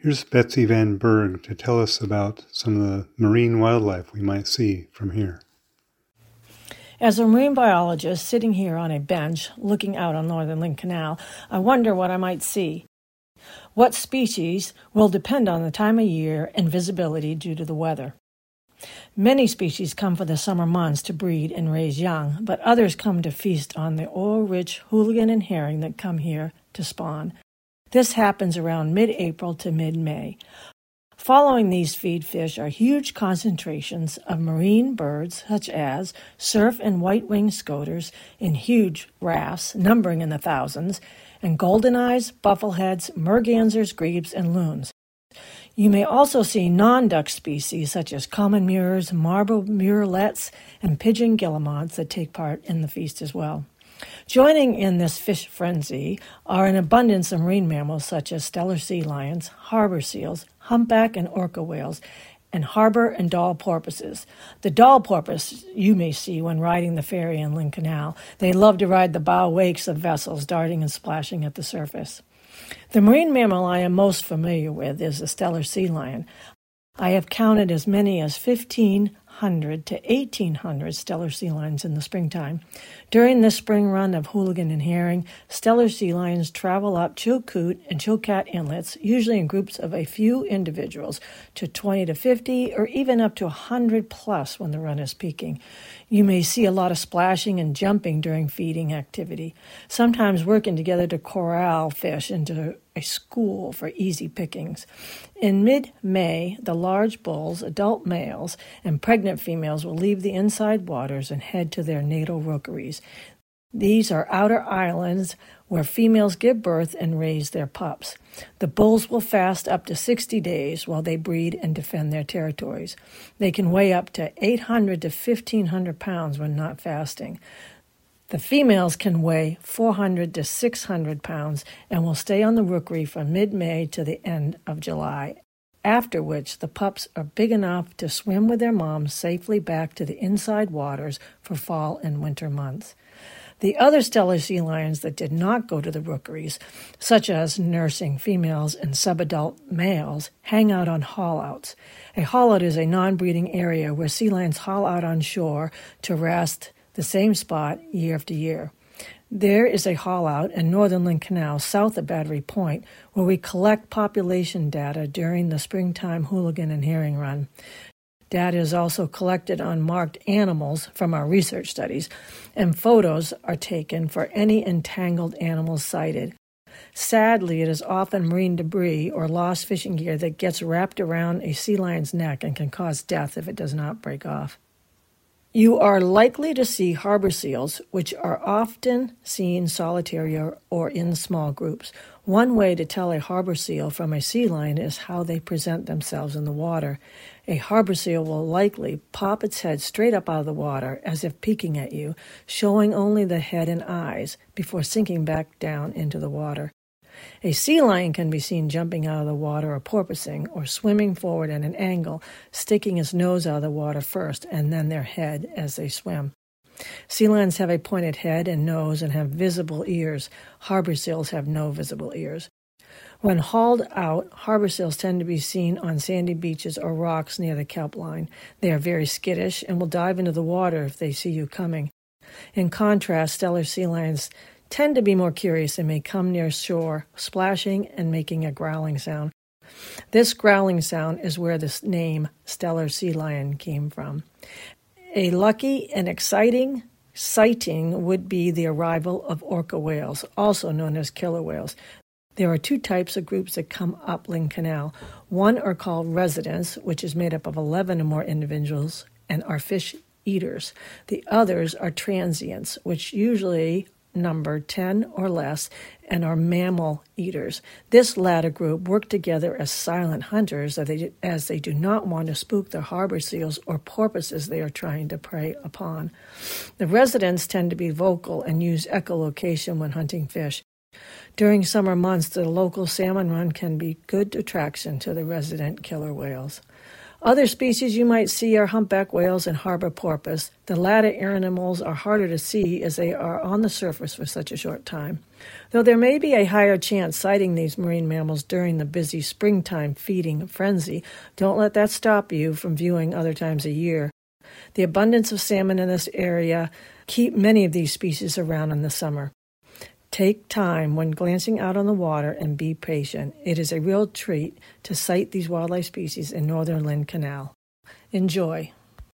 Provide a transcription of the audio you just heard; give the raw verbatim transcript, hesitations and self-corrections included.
Here's Betsy Van Berg to tell us about some of the marine wildlife we might see from here. As a marine biologist sitting here on a bench looking out on Northern Lynn Canal, I wonder what I might see. What species will depend on the time of year and visibility due to the weather. Many species come for the summer months to breed and raise young, but others come to feast on the oil-rich hooligan and herring that come here to spawn. This happens around mid-April to mid-May. Following these feed fish are huge concentrations of marine birds such as surf and white-winged scoters in huge rafts numbering in the thousands, and goldeneyes, buffleheads, mergansers, grebes, and loons. You may also see non-duck species such as common murres, marble murrelets, and pigeon guillemots that take part in the feast as well. Joining in this fish frenzy are an abundance of marine mammals such as Steller sea lions, harbor seals, humpback and orca whales, and harbor and Dall porpoises. The Dall porpoise you may see when riding the ferry in Lynn Canal. They love to ride the bow wakes of vessels darting and splashing at the surface. The marine mammal I am most familiar with is the Steller sea lion. I have counted as many as fifteen hundred to eighteen hundred Steller sea lions in the springtime. During this spring run of hooligan and herring, Steller sea lions travel up Chilkoot and Chilkat inlets, usually in groups of a few individuals, to twenty to fifty or even up to one hundred plus when the run is peaking. You may see a lot of splashing and jumping during feeding activity, sometimes working together to corral fish into a school for easy pickings. In mid-May, the large bulls, adult males, and pregnant females will leave the inside waters and head to their natal rookeries. These are outer islands where females give birth and raise their pups. The bulls will fast up to sixty days while they breed and defend their territories. They can weigh up to eight hundred to fifteen hundred pounds when not fasting. The females can weigh four hundred to six hundred pounds and will stay on the rookery from mid-May to the end of July, after which the pups are big enough to swim with their moms safely back to the inside waters for fall and winter months. The other Steller sea lions that did not go to the rookeries, such as nursing females and subadult males, hang out on haul-outs. A haul-out is a non-breeding area where sea lions haul out on shore to rest the same spot year after year. There is a haul-out in Northern Lynn Canal south of Battery Point where we collect population data during the springtime hooligan and herring run. Data is also collected on marked animals from our research studies, and photos are taken for any entangled animals sighted. Sadly, it is often marine debris or lost fishing gear that gets wrapped around a sea lion's neck and can cause death if it does not break off. You are likely to see harbor seals, which are often seen solitary or, or in small groups. One way to tell a harbor seal from a sea lion is how they present themselves in the water. A harbor seal will likely pop its head straight up out of the water, as if peeking at you, showing only the head and eyes before sinking back down into the water. A sea lion can be seen jumping out of the water or porpoising, or swimming forward at an angle, sticking its nose out of the water first and then their head as they swim. Sea lions have a pointed head and nose and have visible ears. Harbor seals have no visible ears. When hauled out, harbor seals tend to be seen on sandy beaches or rocks near the kelp line. They are very skittish and will dive into the water if they see you coming. In contrast, Steller sea lions tend to be more curious and may come near shore, splashing and making a growling sound. This growling sound is where the name Steller sea lion came from. A lucky and exciting sighting would be the arrival of orca whales, also known as killer whales. There are two types of groups that come up Lynn Canal. One are called residents, which is made up of eleven or more individuals, and are fish eaters. The others are transients, which usually number ten or less, and are mammal eaters. This latter group work together as silent hunters as they, as they do not want to spook the harbor seals or porpoises they are trying to prey upon. The residents tend to be vocal and use echolocation when hunting fish. During summer months, the local salmon run can be good attraction to the resident killer whales. Other species you might see are humpback whales and harbor porpoise. The latter animals are harder to see as they are on the surface for such a short time. Though there may be a higher chance sighting these marine mammals during the busy springtime feeding frenzy, don't let that stop you from viewing other times of year. The abundance of salmon in this area keep many of these species around in the summer. Take time when glancing out on the water and be patient. It is a real treat to sight these wildlife species in northern Lynn Canal. Enjoy.